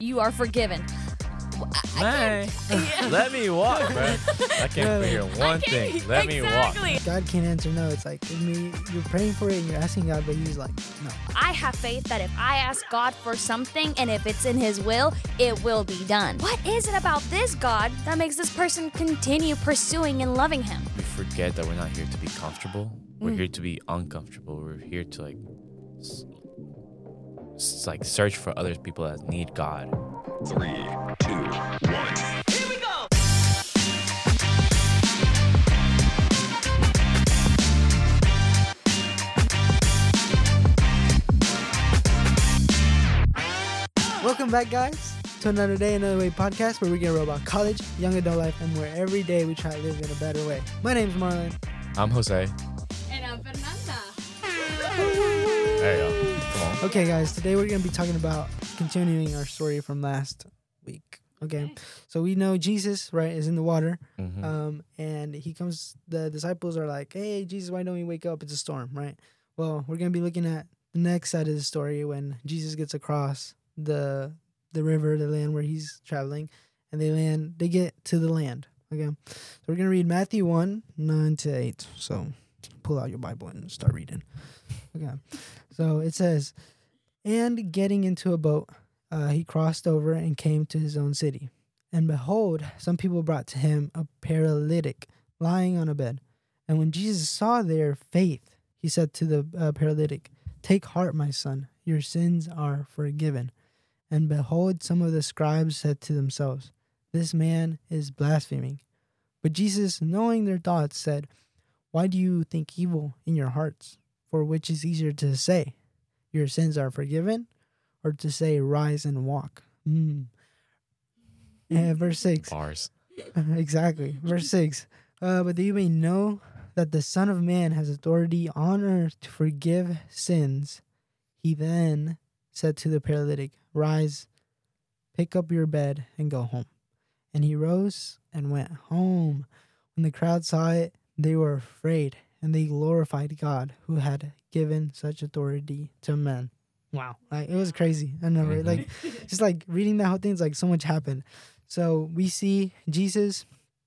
You are forgiven. Let me walk, bro. I can't figure one thing. Let me walk. God can't answer no. It's like, you're praying for it and you're asking God, but he's like, no. I have faith that if I ask God for something and if it's in his will, it will be done. What is it about this God that makes this person continue pursuing and loving him? We forget that we're not here to be comfortable. We're here to be uncomfortable. We're here to search for other people that need God. 3, 2, 1. Here we go! Welcome back, guys, to another day, another way podcast where we get real about college, young adult life, and where every day we try to live in a better way. My name's Marlon. I'm Jose. And I'm Fernanda. There you go. Come on. Okay, guys, today we're going to be talking about continuing our story from last week. Okay, so we know Jesus, right, is in the water, and he comes, the disciples are like, hey, Jesus, why don't we wake up? It's a storm, right? Well, we're going to be looking at the next side of the story when Jesus gets across the river, the land where he's traveling, and they get to the land. Okay, so we're going to read Matthew 1, 9-8. So pull out your Bible and start reading. Okay, so it says, and getting into a boat, he crossed over and came to his own city. And behold, some people brought to him a paralytic lying on a bed. And when Jesus saw their faith, he said to the paralytic, take heart, my son, your sins are forgiven. And behold, some of the scribes said to themselves, this man is blaspheming. But Jesus, knowing their thoughts, said, why do you think evil in your hearts? For which is easier to say, your sins are forgiven, or to say, rise and walk? And verse 6. Bars. Exactly. Verse 6. But that you may know that the Son of Man has authority on earth to forgive sins. He then said to the paralytic, rise, pick up your bed, and go home. And he rose and went home. When the crowd saw it, they were afraid, and they glorified God, who had given such authority to men. Wow, like it was crazy. I know, right? Like, just like reading that whole thing, it's like so much happened. So we see Jesus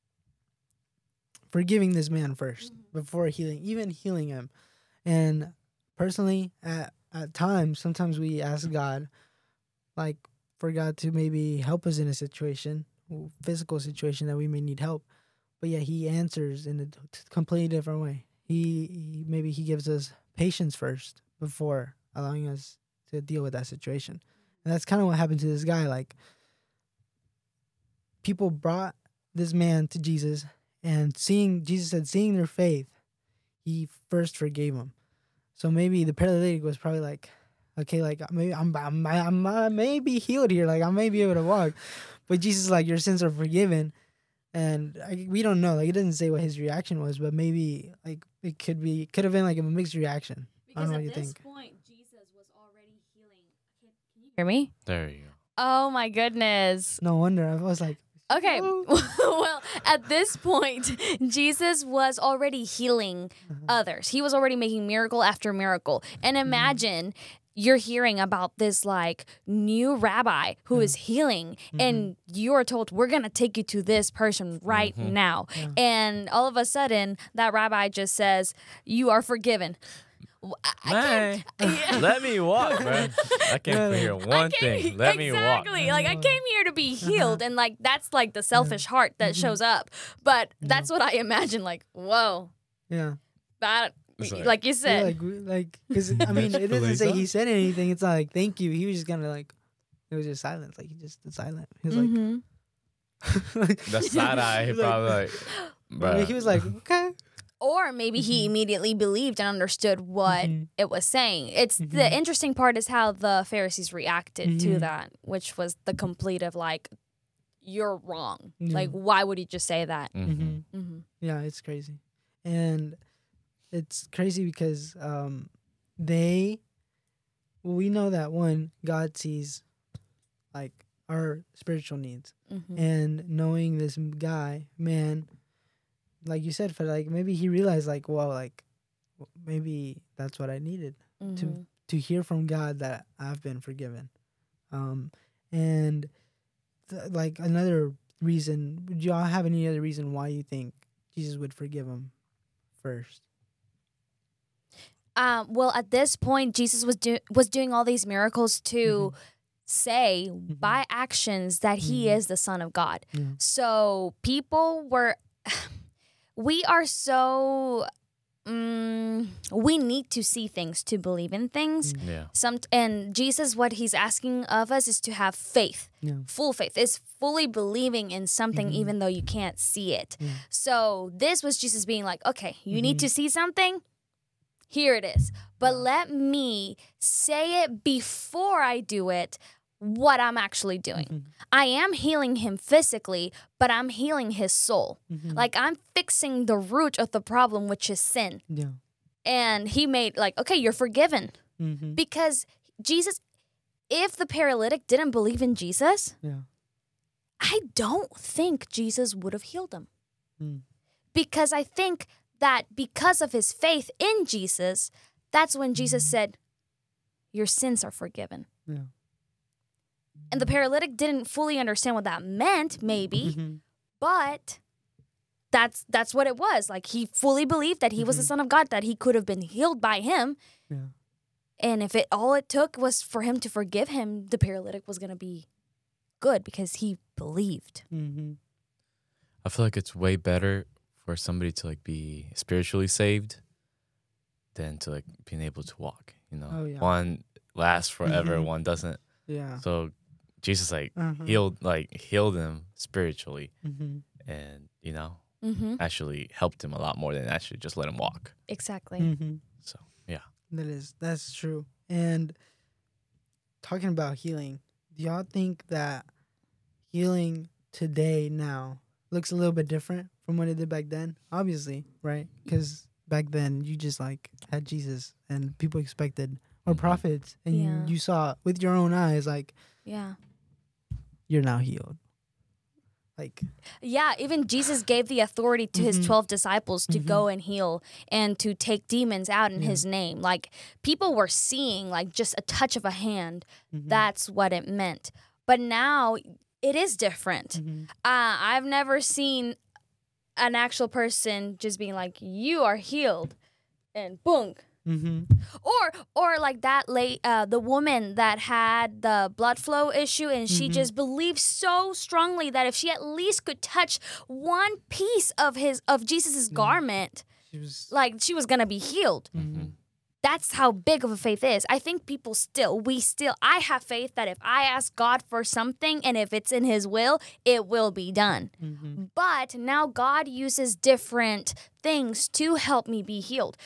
forgiving this man first before healing him. And personally, at times, sometimes we ask God, like, for God to maybe help us in a situation, physical situation that we may need help. But yeah, he answers in a completely different way. He gives us patience first before allowing us to deal with that situation. And that's kind of what happened to this guy. Like, people brought this man to Jesus, and Jesus said, seeing their faith, he first forgave him. So maybe the paralytic was probably like, okay, like maybe I may be healed here, like I may be able to walk. But Jesus is like, your sins are forgiven. And we don't know, like it doesn't say what his reaction was, but maybe like it could have been like a mixed reaction. Because I don't know what at you this think. point, Jesus was already healing. Can you hear me? There you go. Oh my goodness. No wonder. I was like, Okay, well, at this point, Jesus was already healing others. He was already making miracle after miracle. And imagine you're hearing about this like new rabbi who is healing, and you are told, we're going to take you to this person right now. Yeah. And all of a sudden, that rabbi just says, you are forgiven. Let me walk, bro. I can't figure one thing. Let me walk. Exactly. Like, I came here to be healed, and like that's like the selfish heart that shows up. But that's what I imagine. Like, whoa, yeah. that, It's like you said, Like, because I mean, it doesn't say he said anything. It's not like thank you. He was just kind of like, it was just silence. Like he just did silent. He was like, The side eye, he probably like, bro. he was like, okay. or maybe he immediately believed and understood what it was saying. It's the interesting part is how the Pharisees reacted to that, which was the complete of like, you're wrong. Yeah. Like, why would he just say that? Yeah, it's crazy, and it's crazy because we know that one, God sees like our spiritual needs, and knowing this guy, man, like you said, for like maybe he realized like, well, like maybe that's what I needed to hear from God that I've been forgiven. And like another reason, would y'all have any other reason why you think Jesus would forgive him first? Well, at this point, Jesus was doing all these miracles to say by actions that he is the Son of God. Yeah. So people were, we are so, we need to see things to believe in things. Yeah. And Jesus, what he's asking of us is to have faith. Yeah. Full faith is fully believing in something even though you can't see it. Yeah. So this was Jesus being like, okay, you need to see something? Here it is. But let me say it before I do it, what I'm actually doing. I am healing him physically, but I'm healing his soul. Like I'm fixing the root of the problem, which is sin. Yeah. And he made like, okay, you're forgiven. Mm-hmm. Because Jesus, if the paralytic didn't believe in Jesus, Yeah. I don't think Jesus would have healed him. Mm. Because I think that because of his faith in Jesus, that's when Jesus said, your sins are forgiven. Yeah. And the paralytic didn't fully understand what that meant, maybe, but that's what it was. Like he fully believed that he was the Son of God, that he could have been healed by him. Yeah. And if all it took was for him to forgive him, the paralytic was going to be good because he believed. Mm-hmm. I feel like it's way better for somebody to like be spiritually saved than to like being able to walk. You know, Oh, yeah. one lasts forever, one doesn't. Yeah. So Jesus like Uh-huh. healed him spiritually, Mm-hmm. and you know Mm-hmm. actually helped him a lot more than actually just let him walk. Exactly. Mm-hmm. So yeah. That's true. And talking about healing, do y'all think that healing today now looks a little bit different from what it did back then? Obviously, right? Because back then you just like had Jesus and people expected or prophets, and Yeah. you saw with your own eyes like Yeah. you're now healed. Like Yeah, even Jesus gave the authority to his 12 disciples to go and heal and to take demons out in his name. Like people were seeing like just a touch of a hand. That's what it meant. But now it is different. I've never seen an actual person just being like, you are healed and boom. Or like that the woman that had the blood flow issue, and she just believed so strongly that if she at least could touch one piece of Jesus's garment, she was gonna be healed. That's how big of a faith is. I think I have faith that if I ask God for something and if it's in his will, it will be done. But now God uses different things to help me be healed.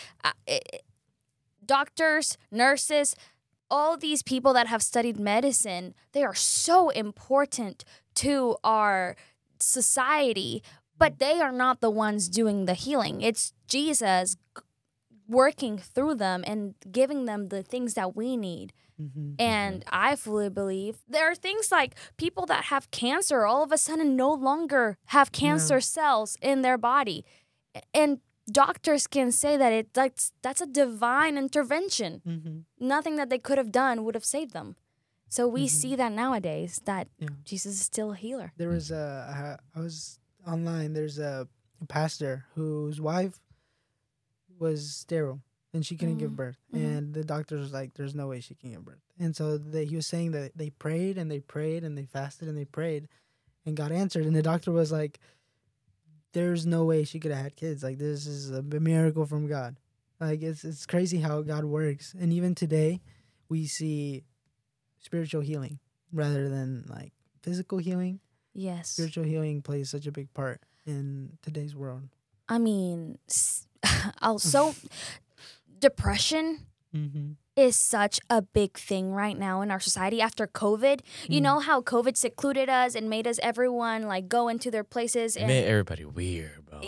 Doctors, nurses, all these people that have studied medicine, they are so important to our society, but they are not the ones doing the healing. It's Jesus working through them and giving them the things that we need. And I fully believe there are things like people that have cancer all of a sudden no longer have cancer cells in their body. And doctors can say that that's a divine intervention. Nothing that they could have done would have saved them. So we see that nowadays, that Jesus is still a healer. there was I was online. There's a pastor whose wife was sterile and she couldn't give birth, and the doctors was like, "There's no way she can give birth." And so he was saying that they prayed and they prayed and they fasted and they prayed, and God answered. And the doctor was like, there's no way she could have had kids. Like, this is a miracle from God. Like, it's crazy how God works. And even today, we see spiritual healing rather than like physical healing. Yes. Spiritual healing plays such a big part in today's world. I mean, also, depression is such a big thing right now in our society after COVID. You know how COVID secluded us and made us everyone like go into their places It and made everybody weird, bro.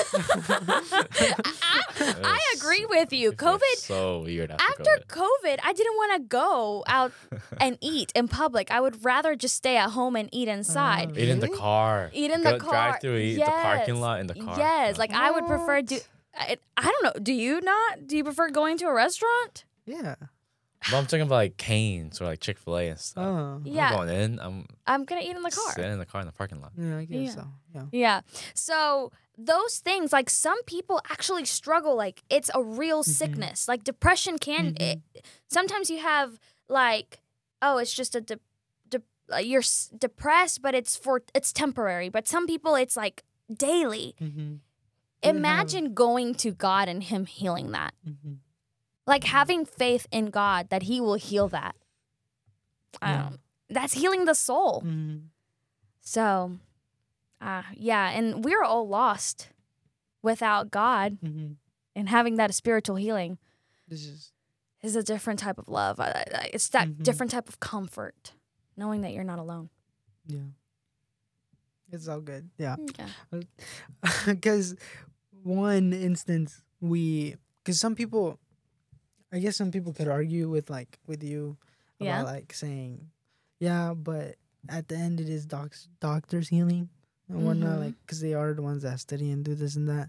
I agree with you. It was COVID so weird after COVID, I didn't want to go out and eat in public. I would rather just stay at home and eat inside. Eat in the car. Eat in the Go car. Drive through, eat the parking lot in the car. Yes, like I would prefer I don't know. Do you not? Do you prefer going to a restaurant? Yeah. But I'm talking about like Cane's or like Chick-fil-A and stuff. Oh. I'm Yeah. not going in. I'm gonna eat in the car. sitting in the car in the parking lot. Yeah, I guess Yeah. so. Yeah. Yeah. So those things, like some people actually struggle. Like it's a real sickness. Like depression can. Sometimes you have like, oh, it's just a you're depressed, but it's temporary. But some people, it's like daily. Mm-hmm. Imagine going to God and Him healing that. Mm-hmm. Like having faith in God that He will heal that. That's healing the soul. Mm-hmm. So, yeah, and we're all lost without God, Mm-hmm. and having that spiritual healing This is. is a different type of love. It's that Mhm. different type of comfort, knowing that you're not alone. Yeah. It's all good. Yeah. Yeah. Because one instance because some people, I guess some people could argue with you about Yeah. like saying, yeah, but at the end it is doctors healing and whatnot, Mhm. like because they are the ones that study and do this and that.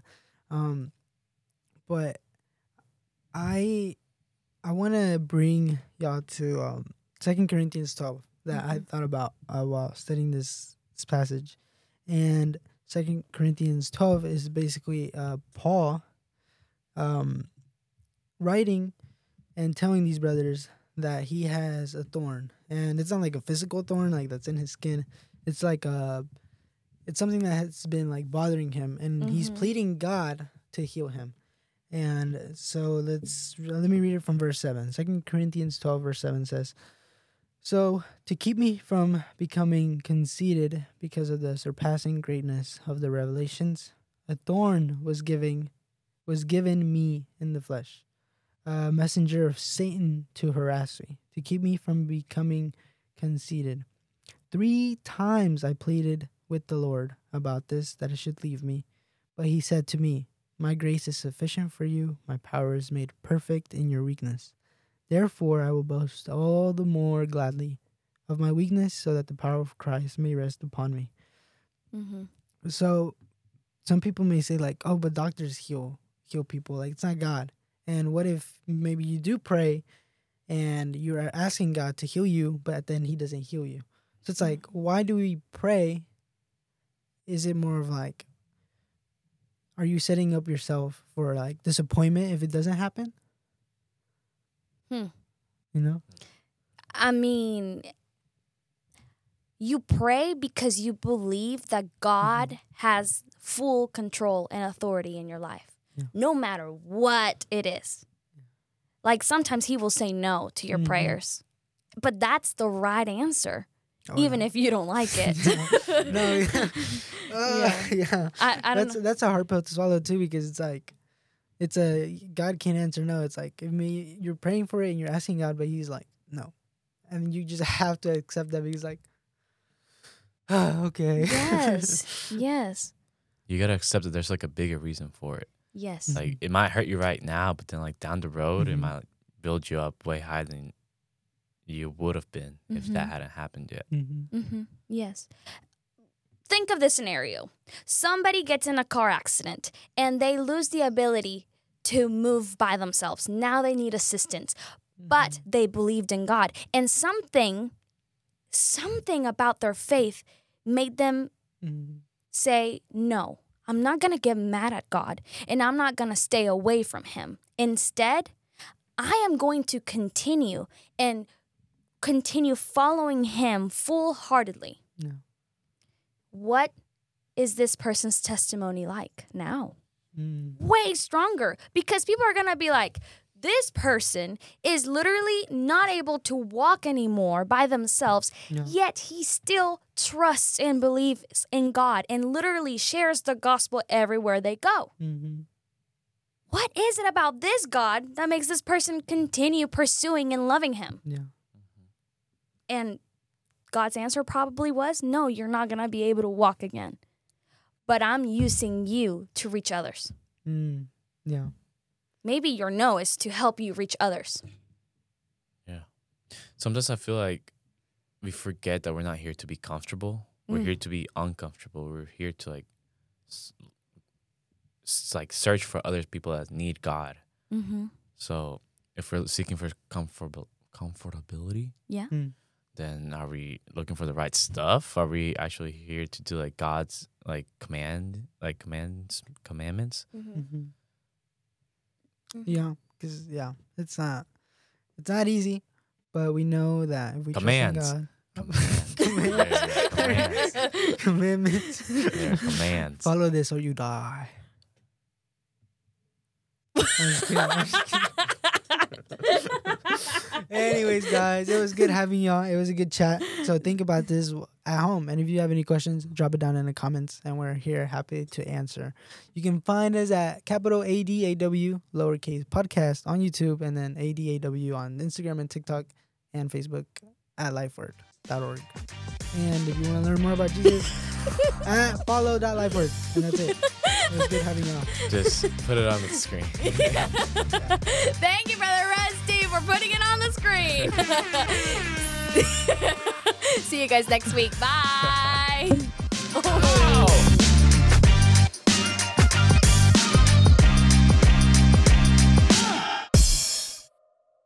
But I want to bring y'all to 2 Corinthians 12 that I thought about while studying this passage. And 2 Corinthians 12 is basically Paul writing and telling these brothers that he has a thorn. And it's not like a physical thorn like that's in his skin. It's like it's something that has been like bothering him, and he's Mhm. pleading God to heal him. And so let me read it from verse 7. 2 Corinthians 12 verse 7 says, "So to keep me from becoming conceited because of the surpassing greatness of the revelations, a thorn was given me in the flesh, a messenger of Satan to harass me, to keep me from becoming conceited. 3 times I pleaded with the Lord about this, that it should leave me. But he said to me, 'My grace is sufficient for you. My power is made perfect in your weakness. Therefore I will boast all the more gladly of my weakness, so that the power of Christ may rest upon me.'" Mm-hmm. So some people may say like, "Oh, but doctors heal people. Like it's not God." And what if maybe you do pray and you're asking God to heal you, but then He doesn't heal you? So it's like, why do we pray? Is it more of like, are you setting up yourself for like disappointment if it doesn't happen? Hmm. You know? I mean, you pray because you believe that God has full control and authority in your life, no matter what it is. Like sometimes He will say no to your prayers, but that's the right answer, even if you don't like it. No, yeah. I don't know. That's a hard pill to swallow too, because it's like, God can't answer no. It's like, you're praying for it and you're asking God, but He's like, no. And you just have to accept that. He's like, okay. Yes, yes, You gotta accept that there's like a bigger reason for it. yes. Like it might hurt you right now, but then like down the road, it might like, build you up way higher than you would have been if that hadn't happened yet. Yes. Think of this scenario. Somebody gets in a car accident and they lose the ability to move by themselves. Now they need assistance. But they believed in God. And something about their faith made them say, no, I'm not going to get mad at God, and I'm not going to stay away from Him. Instead, I am going to continue following Him full-heartedly. Yeah. What is this person's testimony like now? Way stronger, because people are going to be like, this person is literally not able to walk anymore by themselves, yet he still trusts and believes in God and literally shares the gospel everywhere they go. What is it about this God that makes this person continue pursuing and loving Him? Yeah. And God's answer probably was, no, you're not going to be able to walk again. But I'm using you to reach others. Yeah. Maybe your no is to help you reach others. Yeah. Sometimes I feel like we forget that we're not here to be comfortable. We're here to be uncomfortable. We're here to like search for other people that need God. So if we're seeking for comfortability, Yeah. then are we looking for the right stuff? Are we actually here to do like God's like commandments? Mm-hmm. Yeah, because it's not easy, but we know that if we Commands. trust in God, Commands. commandments, Yeah, commands. follow this or you die. I'm just kidding. Anyways, guys, it was good having y'all. It was a good chat. So think about this at home. And if you have any questions, drop it down in the comments. And we're here happy to answer. You can find us at capital ADAW, lowercase podcast on YouTube. And then ADAW on Instagram and TikTok and Facebook at lifeword.org. And if you want to learn more about Jesus, at follow.lifeword. And that's it. It was good having y'all. Just put it on the screen. Thank you, Brother Rusty, for putting it on the screen. See you guys next week. Bye.